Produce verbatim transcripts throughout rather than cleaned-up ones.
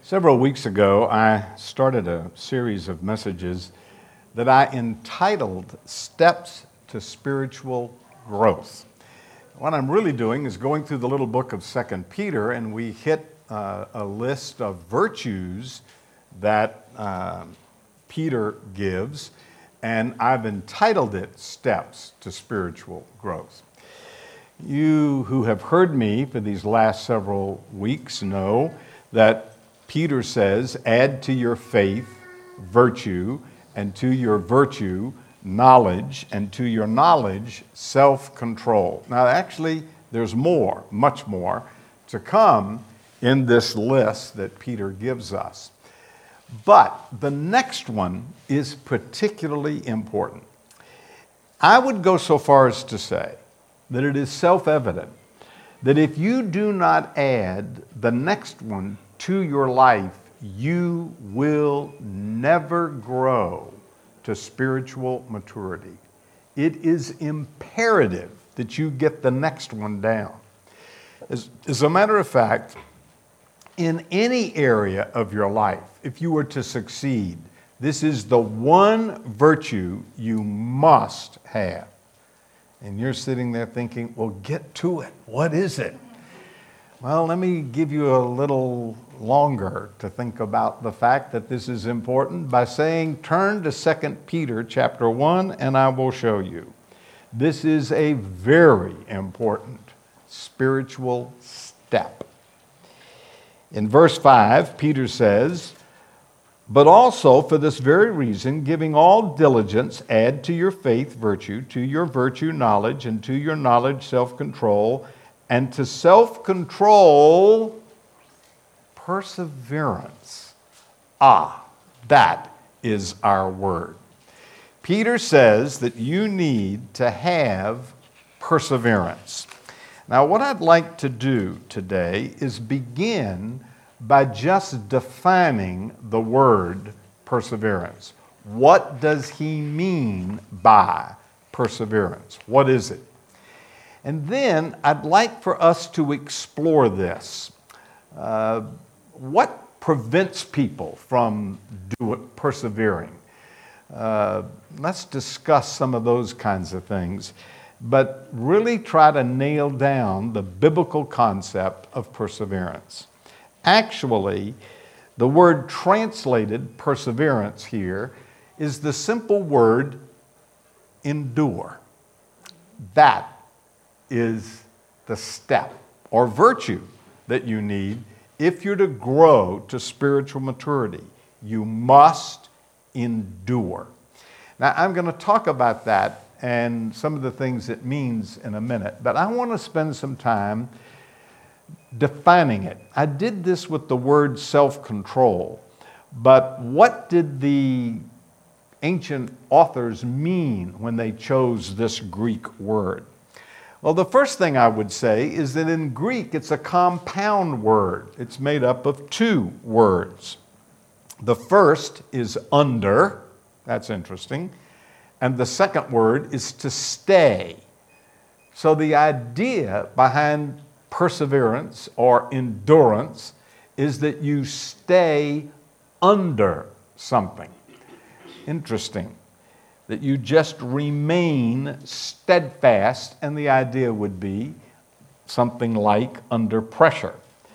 Several weeks ago, I started a series of messages that I entitled Steps to Spiritual Growth. What I'm really doing is going through the little book of Second Peter, and we hit uh, a list of virtues that uh, Peter gives, and I've entitled it Steps to Spiritual Growth. You who have heard me for these last several weeks know that Peter says, add to your faith virtue, and to your virtue knowledge, and to your knowledge self-control. Now actually, there's more, much more, to come in this list that Peter gives us. But the next one is particularly important. I would go so far as to say that it is self-evident that if you do not add the next one to your life, you will never grow to spiritual maturity. It is imperative that you get the next one down. As, as a matter of fact, in any area of your life, if you were to succeed, this is the one virtue you must have. And you're sitting there thinking, well, get to it. What is it? Well, let me give you a little longer to think about the fact that this is important by saying, turn to Second Peter chapter one, and I will show you. This is a very important spiritual step. In verse five, Peter says, but also for this very reason, giving all diligence, add to your faith virtue, to your virtue knowledge, and to your knowledge self-control, and to self-control perseverance. Ah, that is our word. Peter says that you need to have perseverance. Now, what I'd like to do today is begin by just defining the word perseverance. What does he mean by perseverance? What is it? And then I'd like for us to explore this. Uh, what prevents people from do it, persevering? Uh, let's discuss some of those kinds of things, but really try to nail down the biblical concept of perseverance. Actually, the word translated perseverance here is the simple word endure. That is the step or virtue that you need if you're to grow to spiritual maturity. You must endure. Now, I'm going to talk about that and some of the things it means in a minute, but I want to spend some time defining it. I did this with the word self-control, but what did the ancient authors mean when they chose this Greek word? Well, the first thing I would say is that in Greek, it's a compound word. It's made up of two words. The first is under, that's interesting, and the second word is to stay. So the idea behind perseverance or endurance is that you stay under something. Interesting. That you just remain steadfast, and the idea would be something like under pressure.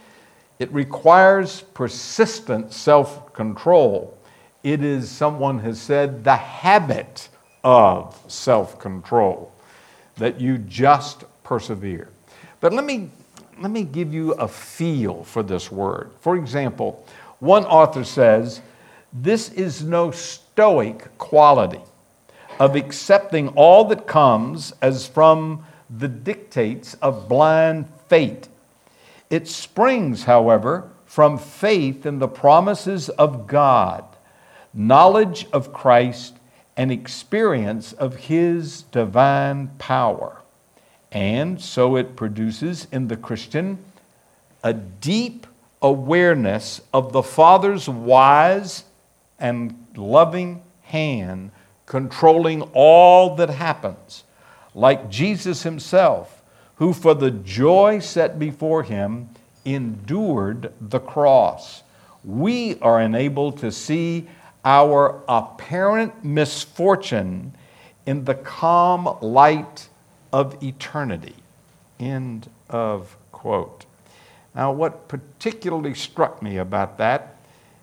It requires persistent self-control. It is, someone has said, the habit of self-control, that you just persevere. But let me, let me give you a feel for this word. For example, one author says, this is no stoic quality of accepting all that comes as from the dictates of blind fate. It springs, however, from faith in the promises of God, knowledge of Christ, and experience of His divine power. And so it produces in the Christian a deep awareness of the Father's wise and loving hand controlling all that happens, like Jesus himself, who for the joy set before him endured the cross, we are enabled to see our apparent misfortune in the calm light of eternity. End of quote. Now, what particularly struck me about that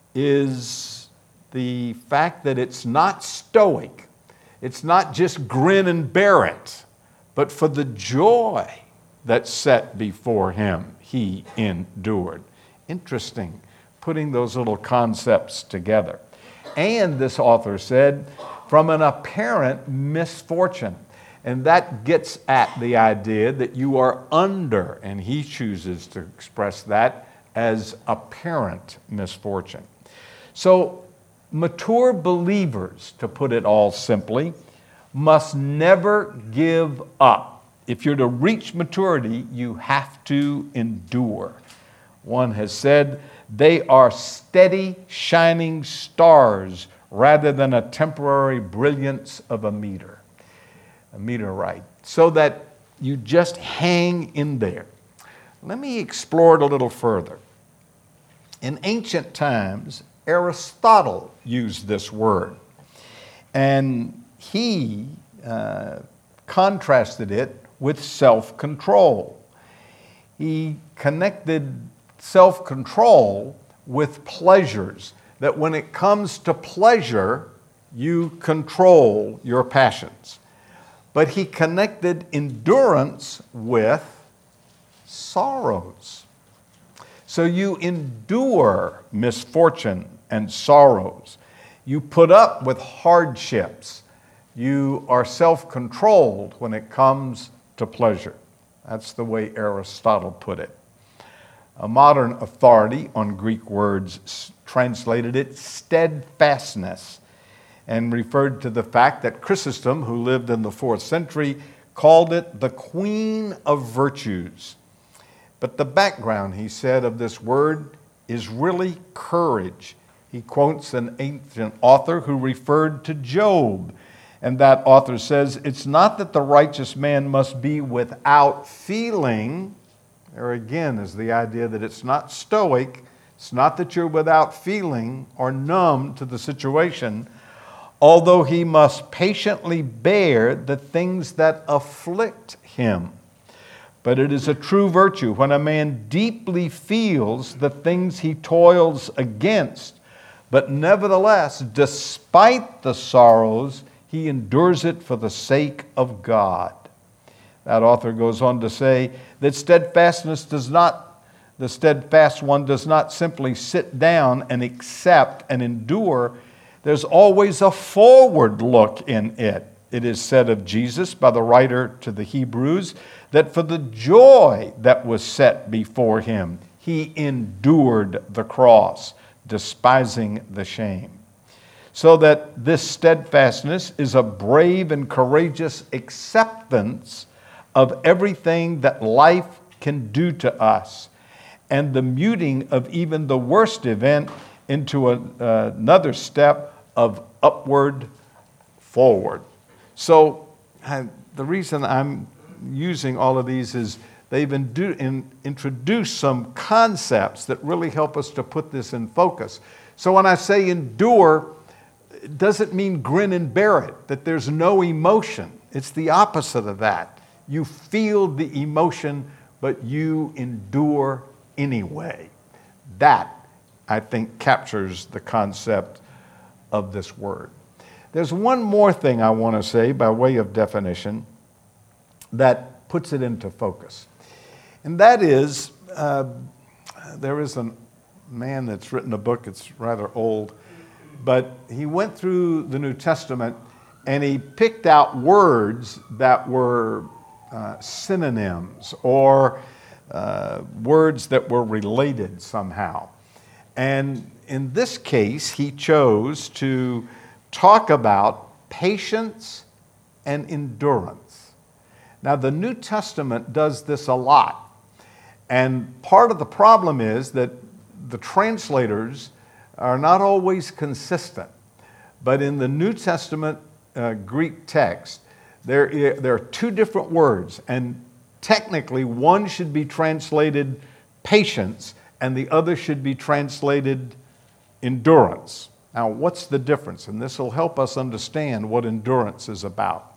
is the fact that it's not stoic. It's not just grin and bear it, but for the joy that's set before him, he endured. Interesting, putting those little concepts together. And this author said, from an apparent misfortune. And that gets at the idea that you are under, and he chooses to express that as apparent misfortune. So, mature believers, to put it all simply, must never give up. If you're to reach maturity, you have to endure. One has said, they are steady, shining stars rather than a temporary brilliance of a meter, a meteorite, so that you just hang in there. Let me explore it a little further. In ancient times, Aristotle used this word, and he uh, contrasted it with self-control. He connected self-control with pleasures, that when it comes to pleasure, you control your passions. But he connected endurance with sorrows. So you endure misfortune and sorrows. You put up with hardships. You are self-controlled when it comes to pleasure. That's the way Aristotle put it. A modern authority on Greek words translated it steadfastness, and referred to the fact that Chrysostom, who lived in the fourth century, called it the queen of virtues. But the background, he said, of this word is really courage. He quotes an ancient author who referred to Job, and that author says, it's not that the righteous man must be without feeling. There again is the idea that it's not stoic. It's not that you're without feeling or numb to the situation, although he must patiently bear the things that afflict him. But it is a true virtue when a man deeply feels the things he toils against, but nevertheless, despite the sorrows, he endures it for the sake of God. That author goes on to say that steadfastness does not, the steadfast one does not simply sit down and accept and endure. There's always a forward look in it. It is said of Jesus by the writer to the Hebrews that for the joy that was set before him, he endured the cross, despising the shame. So that this steadfastness is a brave and courageous acceptance of everything that life can do to us, and the muting of even the worst event into a, uh, another step of upward forward. So uh, the reason I'm using all of these is they've indu- in, introduced some concepts that really help us to put this in focus. So when I say endure, it doesn't mean grin and bear it, that there's no emotion. It's the opposite of that. You feel the emotion, but you endure anyway. That, I think, captures the concept of this word. There's one more thing I want to say by way of definition that puts it into focus. And that is, uh, there is a man that's written a book, it's rather old, but he went through the New Testament and he picked out words that were uh, synonyms or uh, words that were related somehow. And in this case, he chose to talk about patience and endurance. Now, the New Testament does this a lot. And part of the problem is that the translators are not always consistent. But in the New Testament uh, Greek text, there, there are two different words. And technically, one should be translated patience, and the other should be translated endurance. Now, what's the difference? And this will help us understand what endurance is about.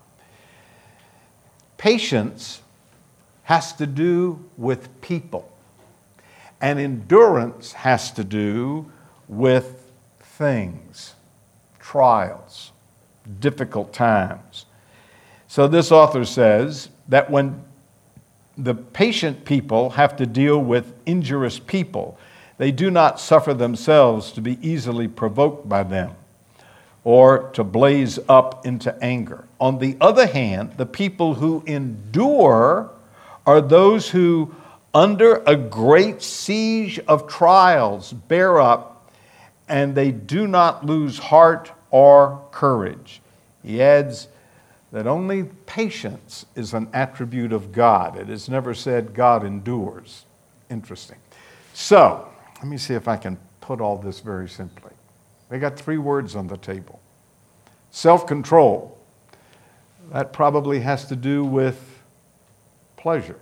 Patience has to do with people, and endurance has to do with things, trials, difficult times. So this author says that when the patient people have to deal with injurious people, they do not suffer themselves to be easily provoked by them or to blaze up into anger. On the other hand, the people who endure are those who, under a great siege of trials, bear up, and they do not lose heart or courage. He adds that only patience is an attribute of God. It is never said God endures. Interesting. So, let me see if I can put all this very simply. They got three words on the table. Self-control. That probably has to do with pleasure.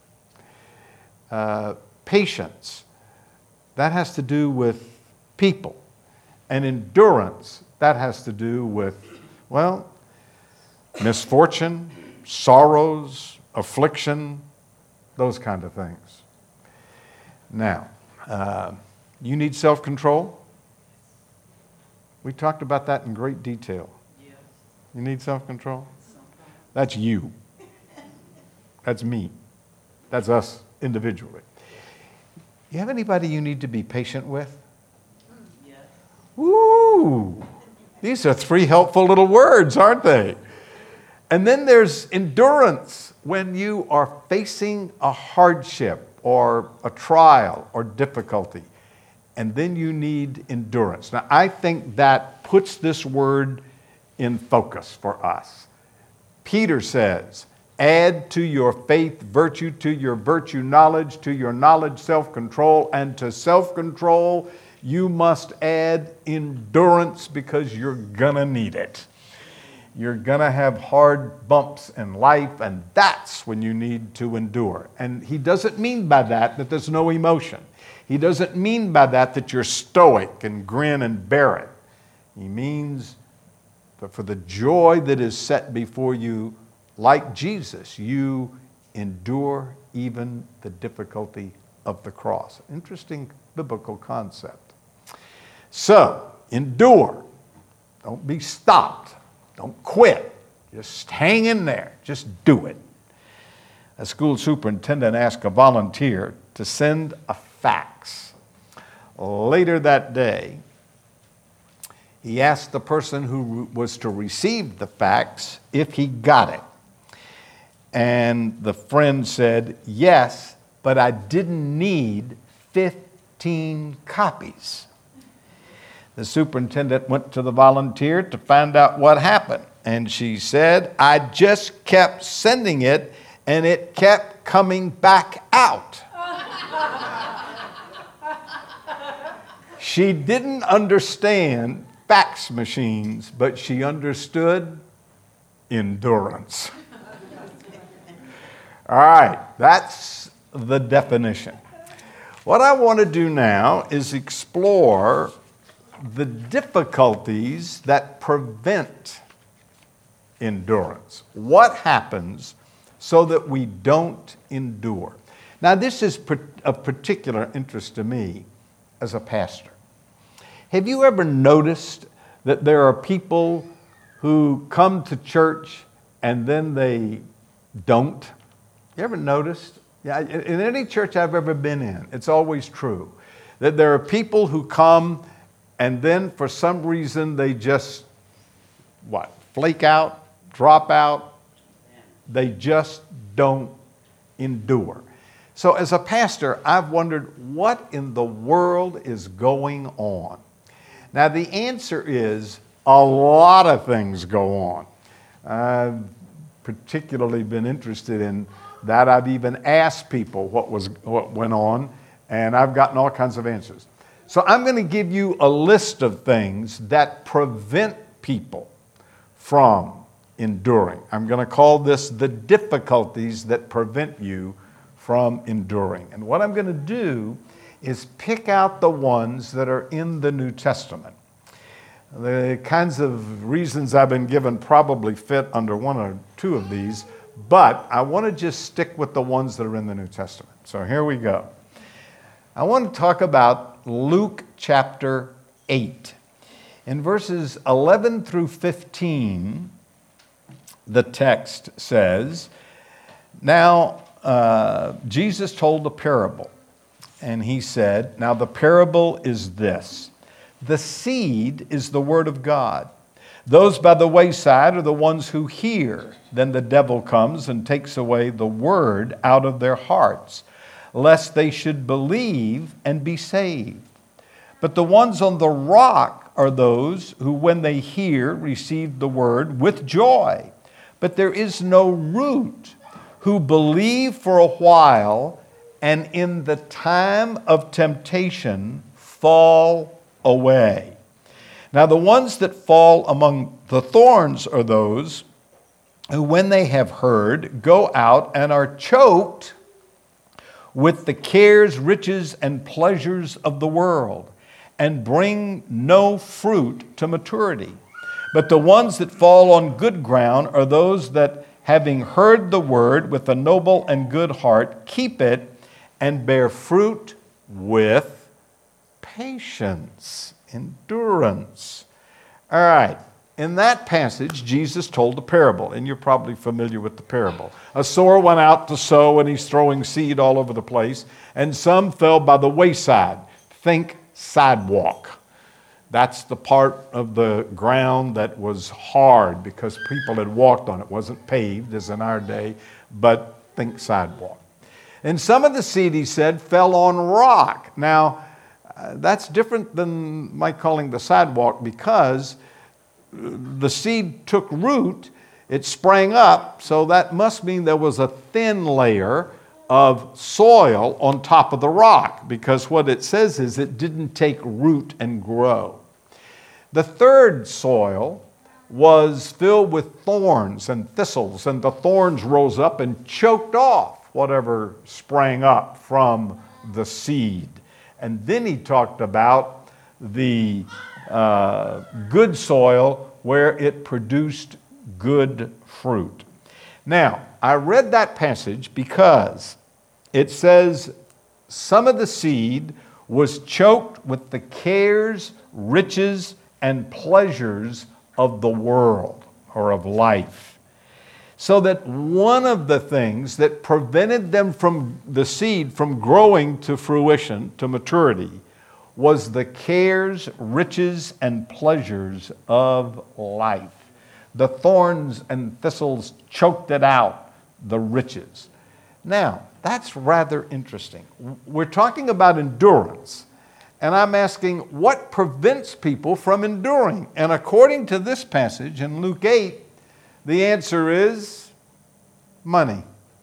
Uh, patience. That has to do with people. And endurance. That has to do with, well, misfortune, sorrows, affliction, those kind of things. Now, uh, you need self-control? We talked about that in great detail. Yes. You need self-control? That's you. That's me. That's us individually. You have anybody you need to be patient with? Yes. Woo! These are three helpful little words, aren't they? And then there's endurance when you are facing a hardship or a trial or difficulty. And then you need endurance. Now, I think that puts this word in focus for us. Peter says, add to your faith virtue, to your virtue knowledge, to your knowledge self-control, and to self-control you must add endurance because you're gonna need it. You're going to have hard bumps in life, and that's when you need to endure. And he doesn't mean by that that there's no emotion. He doesn't mean by that that you're stoic and grin and bear it. He means that for the joy that is set before you, like Jesus, you endure even the difficulty of the cross. Interesting biblical concept. So, endure. Don't be stopped. Don't quit. Just hang in there. Just do it. A school superintendent asked a volunteer to send a fax. Later that day, he asked the person who was to receive the fax if he got it. And the friend said, yes, but I didn't need fifteen copies. The superintendent went to the volunteer to find out what happened. And she said, I just kept sending it, and it kept coming back out. She didn't understand fax machines, but she understood endurance. All right, that's the definition. What I want to do now is explore the difficulties that prevent endurance. What happens so that we don't endure? Now, this is of particular interest to me as a pastor. Have you ever noticed that there are people who come to church and then they don't? You ever noticed? Yeah, in any church I've ever been in, it's always true that there are people who come and then for some reason they just, what, flake out, drop out. They just don't endure. So as a pastor, I've wondered what in the world is going on. Now the answer is a lot of things go on. I've particularly been interested in that. I've even asked people what was what went on, and I've gotten all kinds of answers. So I'm going to give you a list of things that prevent people from enduring. I'm going to call this the difficulties that prevent you from enduring. And what I'm going to do is pick out the ones that are in the New Testament. The kinds of reasons I've been given probably fit under one or two of these, but I want to just stick with the ones that are in the New Testament. So here we go. I want to talk about Luke chapter eight. In verses eleven through fifteen, the text says, Now uh, Jesus told a parable, and he said, Now the parable is this. The seed is the word of God. Those by the wayside are the ones who hear. Then the devil comes and takes away the word out of their hearts, lest they should believe and be saved. But the ones on the rock are those who, when they hear, receive the word with joy. But there is no root, who believe for a while, and in the time of temptation fall away. Now the ones that fall among the thorns are those who, when they have heard, go out and are choked with the cares, riches, and pleasures of the world, and bring no fruit to maturity. But the ones that fall on good ground are those that, having heard the word with a noble and good heart, keep it and bear fruit with patience, endurance. All right. In that passage, Jesus told a parable, and you're probably familiar with the parable. A sower went out to sow, and he's throwing seed all over the place, and some fell by the wayside. Think sidewalk. That's the part of the ground that was hard because people had walked on it. It wasn't paved as in our day, but think sidewalk. And some of the seed, he said, fell on rock. Now, uh, that's different than my calling the sidewalk, because the seed took root, it sprang up, so that must mean there was a thin layer of soil on top of the rock, because what it says is it didn't take root and grow. The third soil was filled with thorns and thistles, and the thorns rose up and choked off whatever sprang up from the seed. And then he talked about the uh, good soil where it produced good fruit. Now, I read that passage because it says some of the seed was choked with the cares, riches, and pleasures of the world or of life. So that one of the things that prevented them from the seed from growing to fruition, to maturity, was the cares, riches, and pleasures of life. The thorns and thistles choked it out, the riches. Now, that's rather interesting. We're talking about endurance, and I'm asking, what prevents people from enduring? And according to this passage in Luke eight, the answer is money.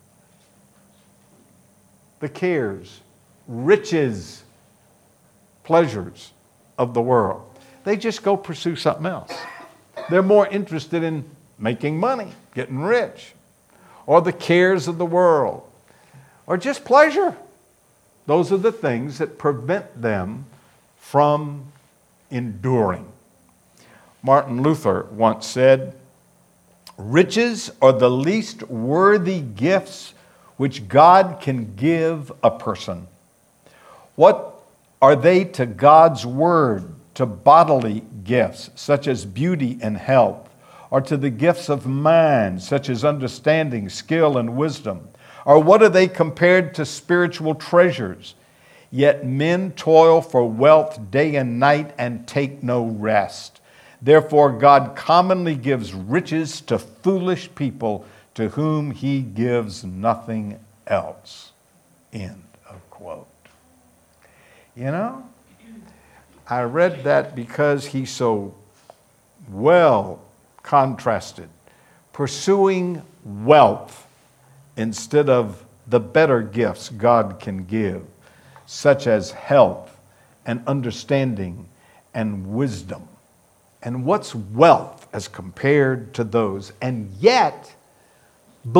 The cares, riches, pleasures of the world. They just go pursue something else. They're more interested in making money, getting rich, or the cares of the world, or just pleasure. Those are the things that prevent them from enduring. Martin Luther once said, "Riches are the least worthy gifts which God can give a person. What are they to God's word, to bodily gifts, such as beauty and health, or to the gifts of mind, such as understanding, skill, and wisdom? Or what are they compared to spiritual treasures? Yet men toil for wealth day and night and take no rest. Therefore God commonly gives riches to foolish people, to whom he gives nothing else." End of quote. You know, I read that because he so well contrasted pursuing wealth instead of the better gifts God can give, such as health and understanding and wisdom. And what's wealth as compared to those? And yet,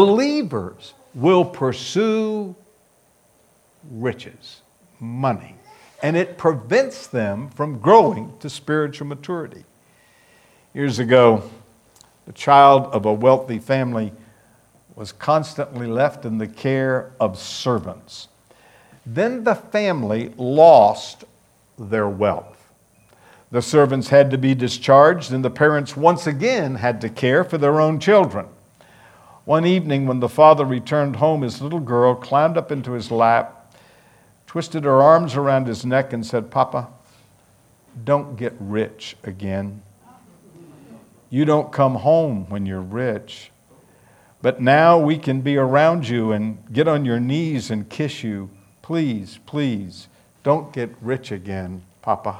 believers will pursue riches, money. and it prevents them from growing to spiritual maturity. Years ago, the child of a wealthy family was constantly left in the care of servants. Then the family lost their wealth. The servants had to be discharged, and the parents once again had to care for their own children. One evening, when the father returned home, his little girl climbed up into his lap, twisted her arms around his neck, and said, "Papa, don't get rich again. You don't come home when you're rich. But now we can be around you and get on your knees and kiss you. Please, please, don't get rich again, Papa."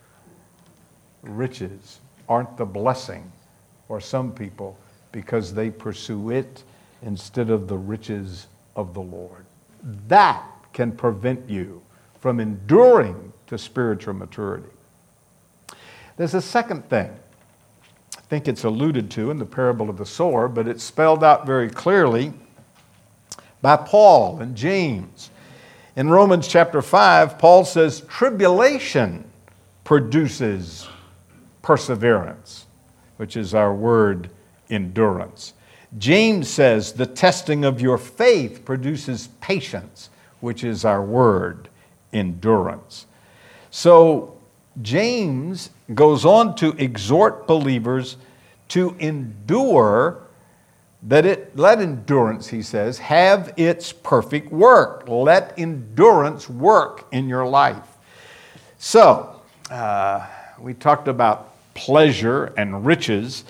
Riches aren't the blessing for some people because they pursue it instead of the riches of the Lord. That can prevent you from enduring to spiritual maturity. There's a second thing. I think it's alluded to in the parable of the sower, but it's spelled out very clearly by Paul and James. In Romans chapter five, Paul says, tribulation produces perseverance, which is our word endurance. James says, the testing of your faith produces patience, which is our word endurance. So James goes on to exhort believers to endure, that it, let endurance, he says, have its perfect work. Let endurance work in your life. So, uh, we talked about pleasure and riches,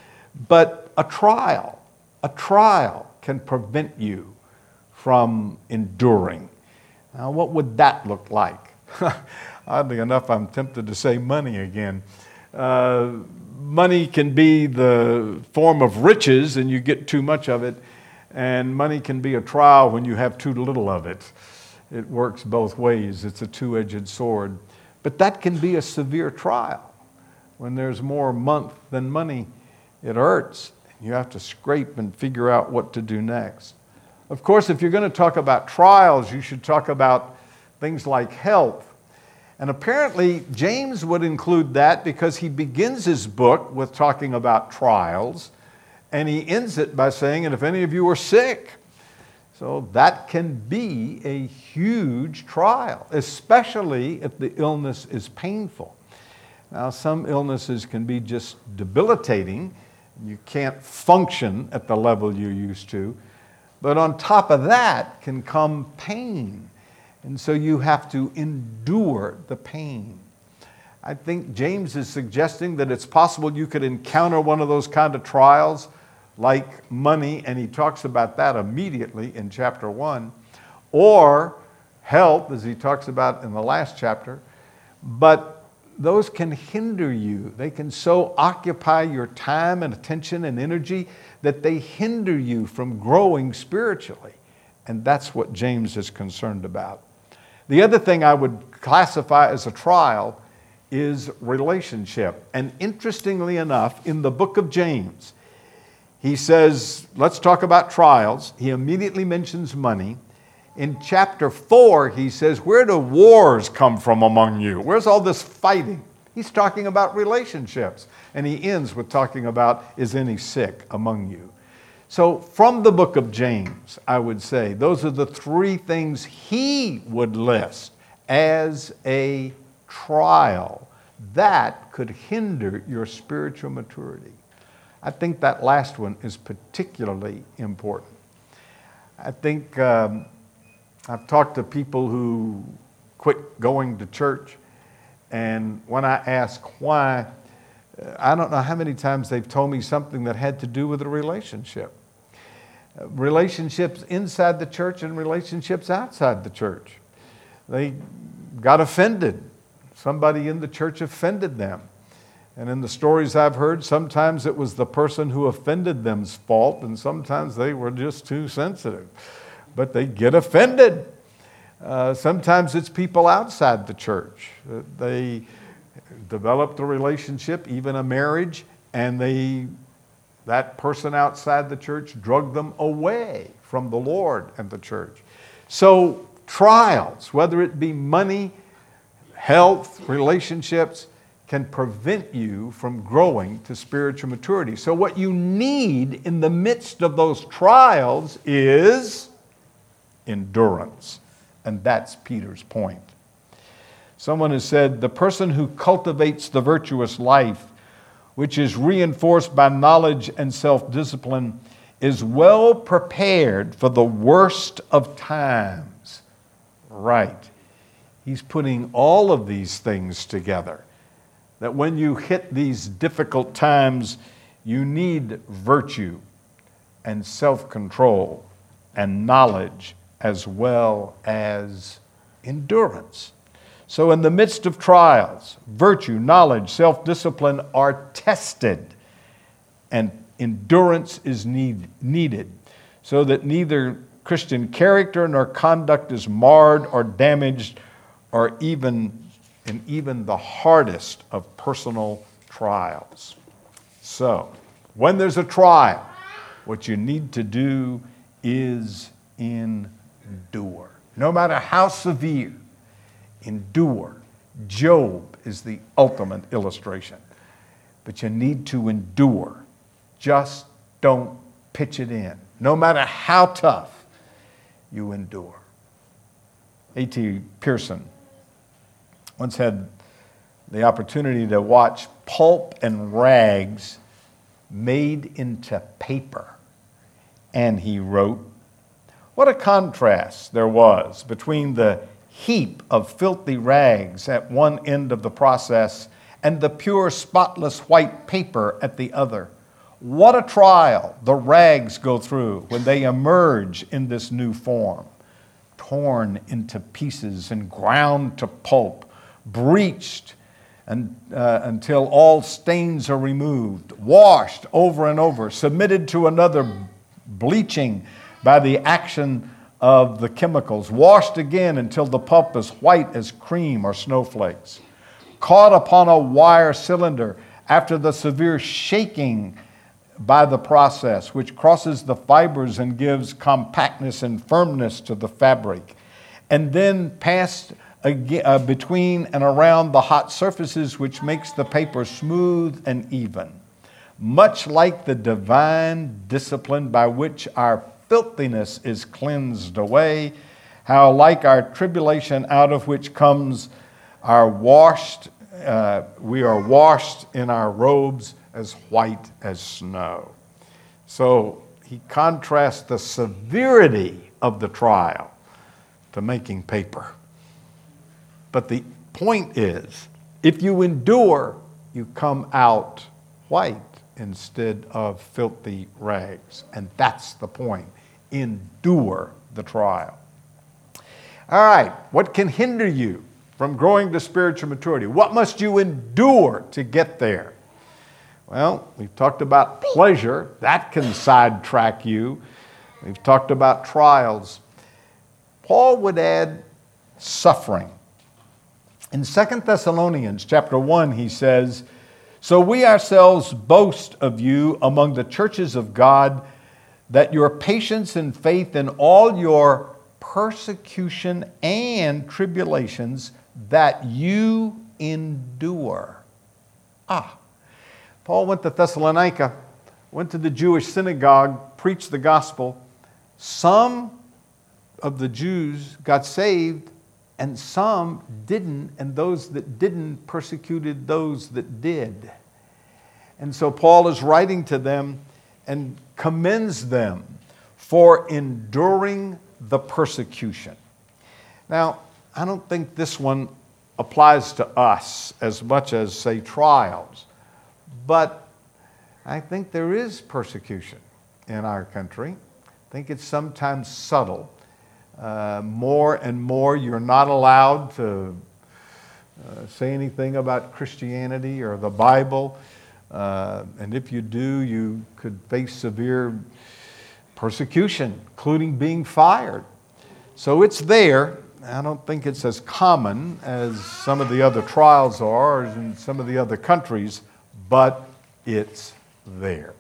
but a trial, a trial can prevent you from enduring. Now, what would that look like? Oddly enough, I'm tempted to say money again. Uh, money can be the form of riches and you get too much of it, and money can be a trial when you have too little of it. It works both ways. It's a two-edged sword. But that can be a severe trial. When there's more month than money, it hurts. You have to scrape and figure out what to do next. Of course, if you're going to talk about trials, you should talk about things like health. And apparently, James would include that because he begins his book with talking about trials, and he ends it by saying, and if any of you are sick. So that can be a huge trial, especially if the illness is painful. Now, some illnesses can be just debilitating. You can't function at the level you used to. But on top of that can come pain. And so you have to endure the pain. I think James is suggesting that it's possible you could encounter one of those kind of trials like money, and he talks about that immediately in chapter one, or health, as he talks about in the last chapter. But those can hinder you. They can so occupy your time and attention and energy that they hinder you from growing spiritually. And that's what James is concerned about. The other thing I would classify as a trial is relationship. And interestingly enough, in the book of James, he says, let's talk about trials. He immediately mentions money. In chapter four, he says, where do wars come from among you? Where's all this fighting? He's talking about relationships. And he ends with talking about, is any sick among you? So from the book of James, I would say, those are the three things he would list as a trial that could hinder your spiritual maturity. I think that last one is particularly important. I think um, I've talked to people who quit going to church, and when I ask why, I don't know how many times they've told me something that had to do with a relationship. Relationships inside the church and relationships outside the church. They got offended. Somebody in the church offended them. And in the stories I've heard, sometimes it was the person who offended them's fault, and sometimes they were just too sensitive. But they get offended. Uh, sometimes it's people outside the church. They developed a relationship, even a marriage, and they that person outside the church drug them away from the Lord and the church. So trials, whether it be money, health, relationships can prevent you from growing to spiritual maturity. So what you need in the midst of those trials is endurance. And that's Peter's point. Someone has said, the person who cultivates the virtuous life, which is reinforced by knowledge and self-discipline, is well prepared for the worst of times. Right. He's putting all of these things together. That when you hit these difficult times, you need virtue and self-control and knowledge as well as endurance. So in the midst of trials, virtue, knowledge, self-discipline are tested, and endurance is need, needed so that neither Christian character nor conduct is marred or damaged or even in even the hardest of personal trials. So, when there's a trial, what you need to do is endure. No matter how severe, endure. Job is the ultimate illustration. But you need to endure. Just don't pitch it in. No matter how tough, you endure. A T Pierson once had the opportunity to watch pulp and rags made into paper. And he wrote, what a contrast there was between the heap of filthy rags at one end of the process and the pure, spotless white paper at the other. What a trial the rags go through when they emerge in this new form, torn into pieces and ground to pulp, bleached and, uh, until all stains are removed, washed over and over, submitted to another bleaching by the action of the chemicals, washed again until the pulp is white as cream or snowflakes, caught upon a wire cylinder after the severe shaking by the process, which crosses the fibers and gives compactness and firmness to the fabric, and then passed again, uh, between and around the hot surfaces, which makes the paper smooth and even. Much like the divine discipline by which our filthiness is cleansed away, how like our tribulation out of which comes our washed, uh, we are washed in our robes as white as snow. So he contrasts the severity of the trial to making paper. But the point is, if you endure, you come out white instead of filthy rags. And that's the point. Endure the trial. All right, what can hinder you from growing to spiritual maturity? What must you endure to get there? Well, we've talked about pleasure. That can sidetrack you. We've talked about trials. Paul would add suffering. In Second Thessalonians chapter one, he says, so we ourselves boast of you among the churches of God, that your patience and faith in all your persecution and tribulations, that you endure. Ah, Paul went to Thessalonica, went to the Jewish synagogue, preached the gospel. Some of the Jews got saved, and some didn't, and those that didn't persecuted those that did. And so Paul is writing to them and commends them for enduring the persecution. Now, I don't think this one applies to us as much as, say, trials, but I think there is persecution in our country. I think it's sometimes subtle. Uh, more and more, you're not allowed to uh, say anything about Christianity or the Bible. Uh, and if you do, you could face severe persecution, including being fired. So it's there. I don't think it's as common as some of the other trials are in some of the other countries, but it's there.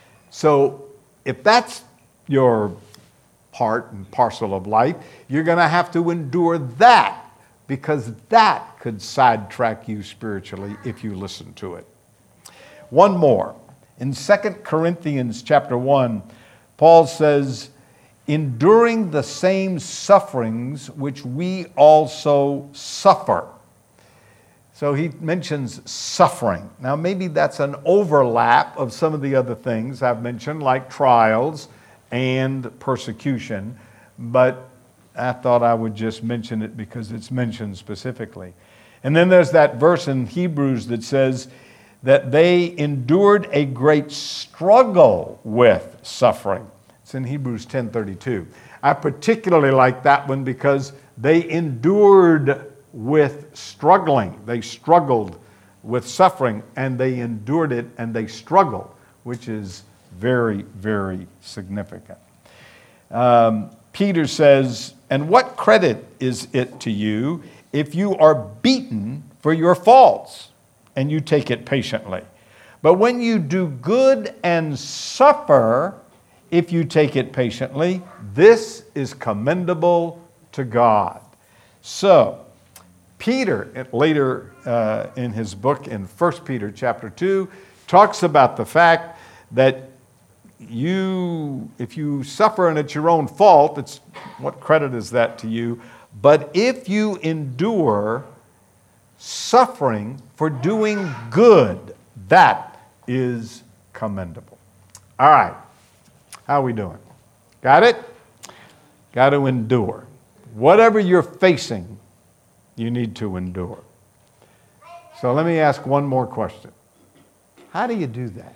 So if that's your part and parcel of life, you're going to have to endure that because that could sidetrack you spiritually if you listen to it. One more. In Second Corinthians chapter one, Paul says, enduring the same sufferings which we also suffer. So he mentions suffering. Now maybe that's an overlap of some of the other things I've mentioned, like trials and persecution, but I thought I would just mention it because it's mentioned specifically. And then there's that verse in Hebrews that says that they endured a great struggle with suffering. It's in Hebrews ten thirty-two. I particularly like that one because they endured with struggling. They struggled with suffering, and they endured it, and they struggled, which is very, very significant. Um, Peter says, and what credit is it to you if you are beaten for your faults and you take it patiently? But when you do good and suffer, if you take it patiently, this is commendable to God. So, Peter, later uh, in his book in First Peter chapter two, talks about the fact that you, if you suffer and it's your own fault, it's what credit is that to you? But if you endure suffering for doing good, that is commendable. All right, how are we doing? Got it? Got to endure. Whatever you're facing, you need to endure. So let me ask one more question. How do you do that?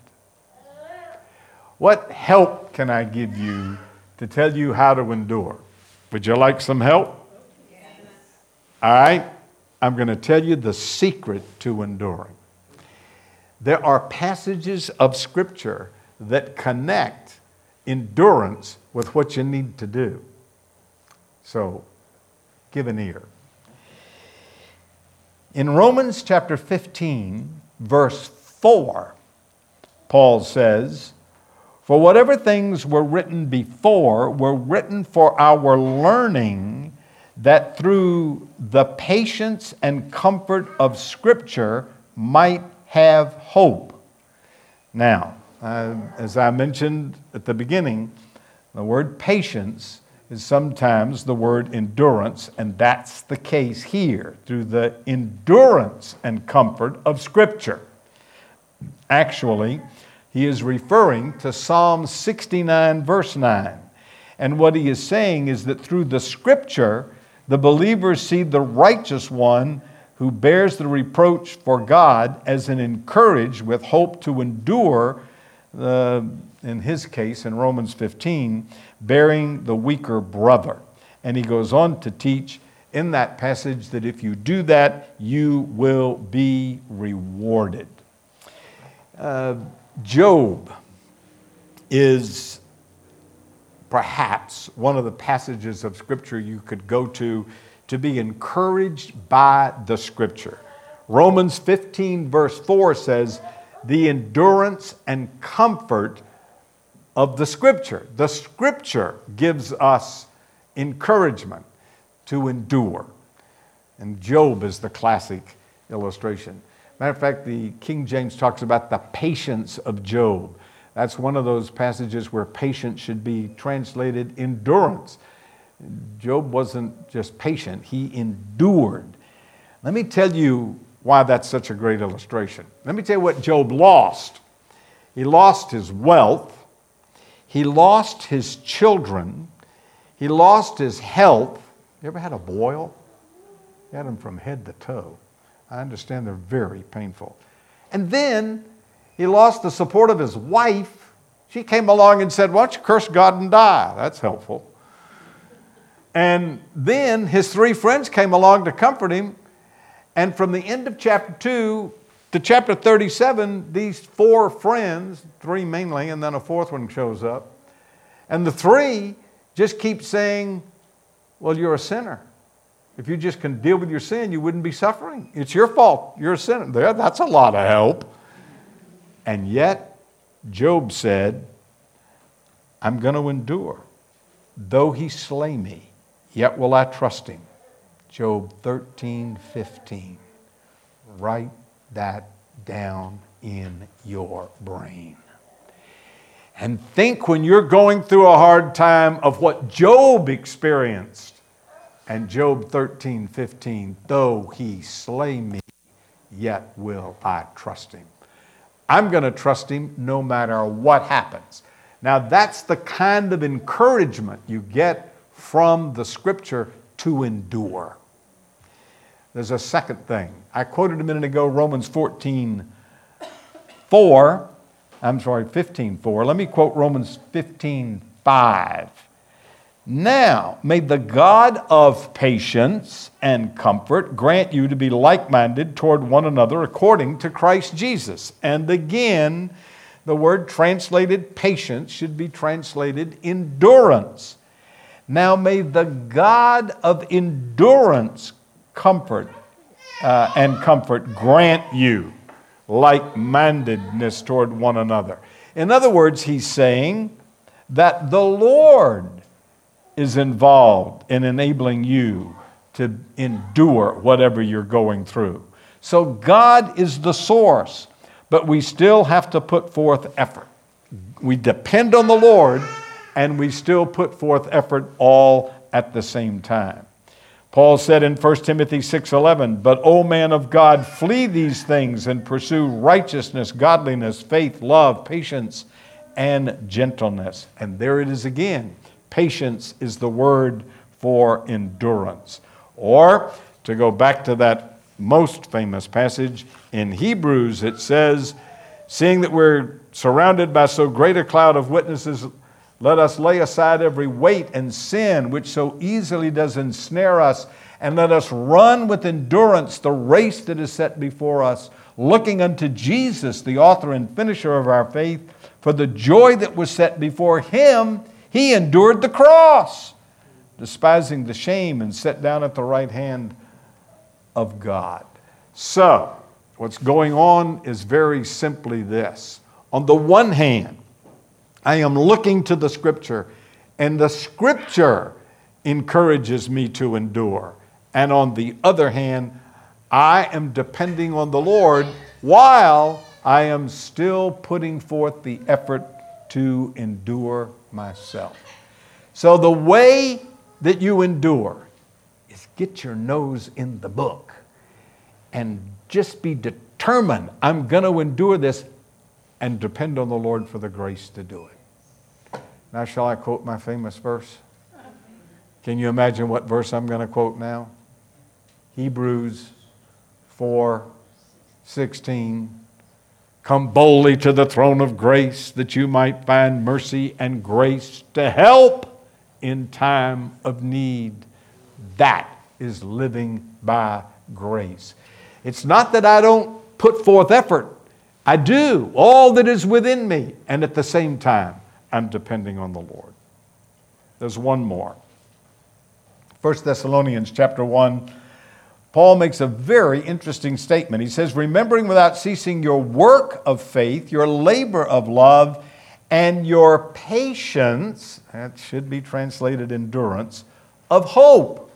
What help can I give you to tell you how to endure? Would you like some help? Yes. All right. I'm going to tell you the secret to enduring. There are passages of Scripture that connect endurance with what you need to do. So, give an ear. In Romans chapter fifteen, verse four, Paul says, for whatever things were written before were written for our learning, that through the patience and comfort of Scripture might have hope. Now, uh, as I mentioned at the beginning, the word patience is sometimes the word endurance, and that's the case here, through the endurance and comfort of Scripture. Actually, he is referring to Psalm sixty-nine, verse nine. And what he is saying is that through the Scripture, the believers see the righteous one who bears the reproach for God as an encouraged with hope to endure, uh, in his case, in Romans fifteen, bearing the weaker brother. And he goes on to teach in that passage that if you do that, you will be rewarded. Uh, Job is perhaps one of the passages of Scripture you could go to to be encouraged by the Scripture. Romans fifteen verse four says, the endurance and comfort of the Scripture. The Scripture gives us encouragement to endure. And Job is the classic illustration. Matter of fact, the King James talks about the patience of Job. That's one of those passages where patience should be translated endurance. Job wasn't just patient, he endured. Let me tell you why that's such a great illustration. Let me tell you what Job lost. He lost his wealth, he lost his children, he lost his health. You ever had a boil? You had them from head to toe. I understand they're very painful. And then he lost the support of his wife. She came along and said, why don't you curse God and die? That's helpful. And then his three friends came along to comfort him. And from the end of chapter two to chapter thirty-seven, these four friends, three mainly, and then a fourth one shows up. And the three just keep saying, well, you're a sinner. If you just can deal with your sin, you wouldn't be suffering. It's your fault. You're a sinner. That's a lot of help. And yet, Job said, I'm going to endure. Though he slay me, yet will I trust him. Job thirteen fifteen. Write that down in your brain. And think when you're going through a hard time of what Job experienced. And Job thirteen fifteen, though he slay me, yet will I trust him. I'm going to trust him no matter what happens. Now that's the kind of encouragement you get from the scripture to endure. There's a second thing. I quoted a minute ago Romans fourteen four. I'm sorry, fifteen four. Let me quote Romans fifteen five. Now, may the God of patience and comfort grant you to be like-minded toward one another according to Christ Jesus. And again, the word translated patience should be translated endurance. Now, may the God of endurance comfort uh, and comfort grant you like-mindedness toward one another. In other words, he's saying that the Lord is involved in enabling you to endure whatever you're going through. So God is the source, but we still have to put forth effort. We depend on the Lord, and we still put forth effort all at the same time. Paul said in First Timothy six eleven, but, O man of God, flee these things and pursue righteousness, godliness, faith, love, patience, and gentleness. And there it is again. Patience is the word for endurance. Or, to go back to that most famous passage in Hebrews, it says, seeing that we're surrounded by so great a cloud of witnesses, let us lay aside every weight and sin which so easily does ensnare us, and let us run with endurance the race that is set before us, looking unto Jesus, the author and finisher of our faith. For the joy that was set before him, he endured the cross, despising the shame, and sat down at the right hand of God. So, what's going on is very simply this. On the one hand, I am looking to the Scripture, and the Scripture encourages me to endure. And on the other hand, I am depending on the Lord while I am still putting forth the effort to endure myself. So the way that you endure is get your nose in the book and just be determined, I'm going to endure this, and depend on the Lord for the grace to do it. Now shall I quote my famous verse? Can you imagine what verse I'm going to quote now? Hebrews four sixteen. Come boldly to the throne of grace that you might find mercy and grace to help in time of need. That is living by grace. It's not that I don't put forth effort. I do all that is within me, and at the same time, I'm depending on the Lord. There's one more. First Thessalonians chapter one, Paul makes a very interesting statement. He says, remembering without ceasing your work of faith, your labor of love, and your patience, that should be translated endurance, of hope.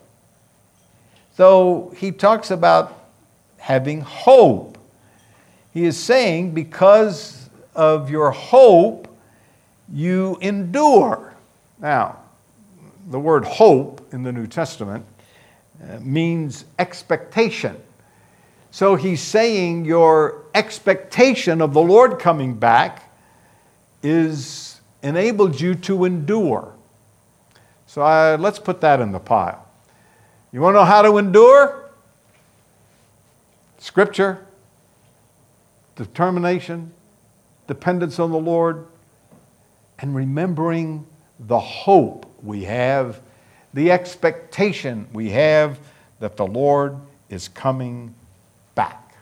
So he talks about having hope. He is saying because of your hope, you endure. Now, the word hope in the New Testament uh, means expectation. So he's saying your expectation of the Lord coming back is enabled you to endure. So I, let's put that in the pile. You want to know how to endure? Scripture, determination, dependence on the Lord, and remembering the hope we have, the expectation we have that the Lord is coming back.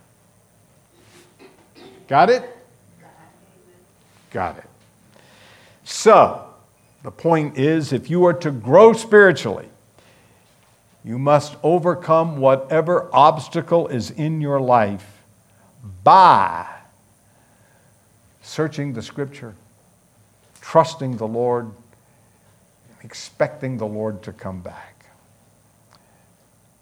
Got it? Got it. So, the point is, if you are to grow spiritually, you must overcome whatever obstacle is in your life by searching the Scripture, trusting the Lord, expecting the Lord to come back.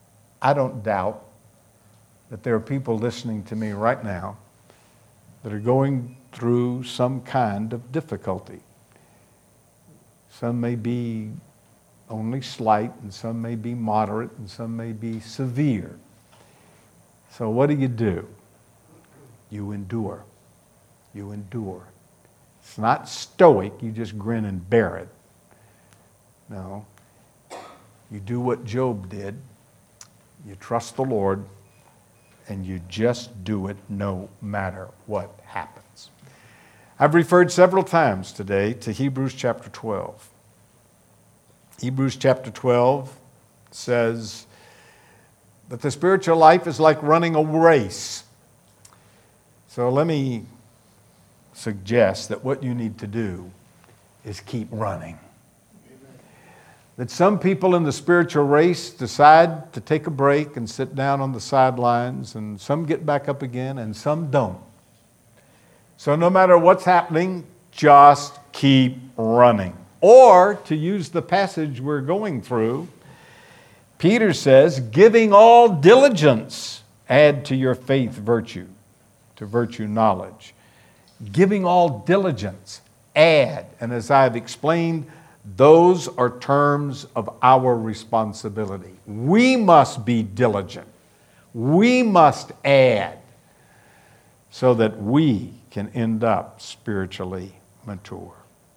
I don't doubt that there are people listening to me right now that are going through some kind of difficulty. Some may be only slight, and some may be moderate, and some may be severe. So what do you do? You endure. You endure. It's not stoic, you just grin and bear it. No. You do what Job did. You trust the Lord, and you just do it no matter what happens. I've referred several times today to Hebrews chapter twelve. Hebrews chapter twelve says that the spiritual life is like running a race. So let me suggest that what you need to do is keep running. That some people in the spiritual race decide to take a break and sit down on the sidelines, and some get back up again and some don't. So no matter what's happening, just keep running. Or, to use the passage we're going through, Peter says, giving all diligence, add to your faith virtue, to virtue knowledge. Giving all diligence, add. And as I've explained, those are terms of our responsibility. We must be diligent. We must add so that we can end up spiritually mature.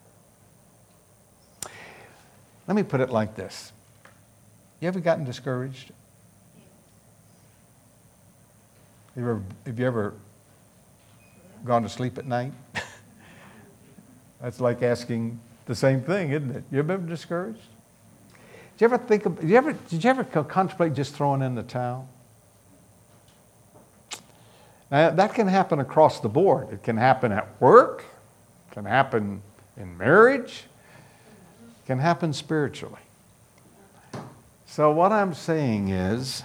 Let me put it like this. You ever gotten discouraged? Have you ever, have you ever gone to sleep at night? That's like asking the same thing, isn't it? You ever been discouraged? Did you ever think of, did you ever, did you ever contemplate just throwing in the towel? Now, that can happen across the board. It can happen at work. It can happen in marriage. It can happen spiritually. So what I'm saying is,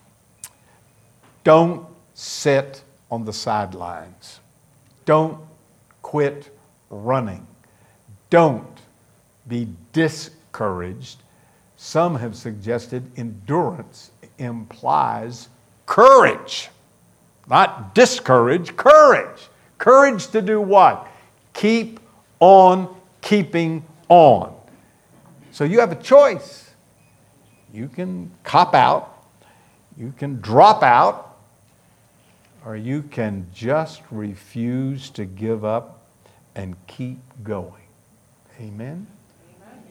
don't sit on the sidelines. Don't quit running. Don't be discouraged. Some have suggested endurance implies courage. Not discourage, courage. Courage to do what? Keep on keeping on. So you have a choice. You can cop out, you can drop out, or you can just refuse to give up and keep going. Amen? Amen.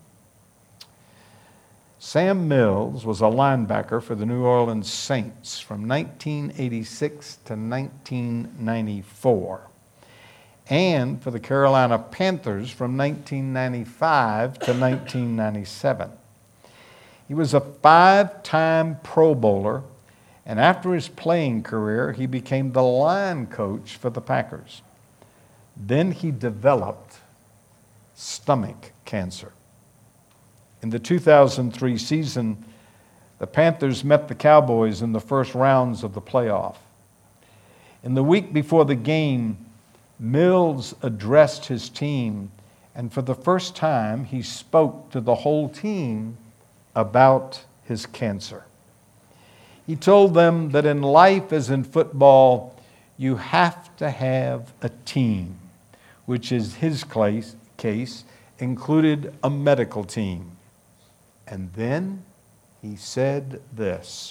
Sam Mills was a linebacker for the New Orleans Saints from nineteen eighty-six to nineteen ninety-four, and for the Carolina Panthers from nineteen ninety-five to nineteen ninety-seven. He was a five-time Pro Bowler, and after his playing career, he became the line coach for the Packers. Then he developed stomach cancer. In the two thousand three season, the Panthers met the Cowboys in the first rounds of the playoff. In the week before the game, Mills addressed his team, and for the first time, he spoke to the whole team about his cancer. He told them that in life as in football, you have to have a team, which is his case, included a medical team. And then he said this: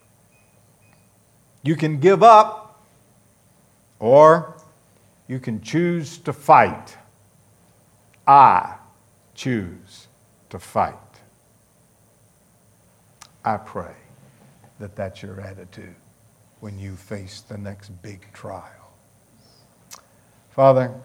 you can give up, or you can choose to fight. I choose to fight. I pray that that's your attitude when you face the next big trial. Father,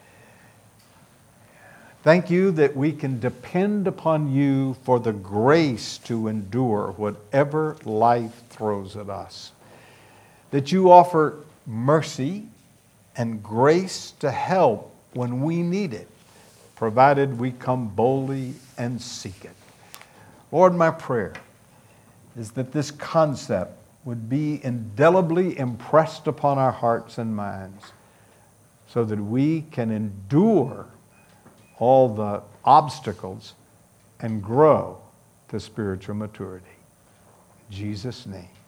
thank you that we can depend upon you for the grace to endure whatever life throws at us. That you offer mercy and grace to help when we need it, provided we come boldly and seek it. Lord, my prayer is that this concept would be indelibly impressed upon our hearts and minds so that we can endure all the obstacles and grow to spiritual maturity. In Jesus' name.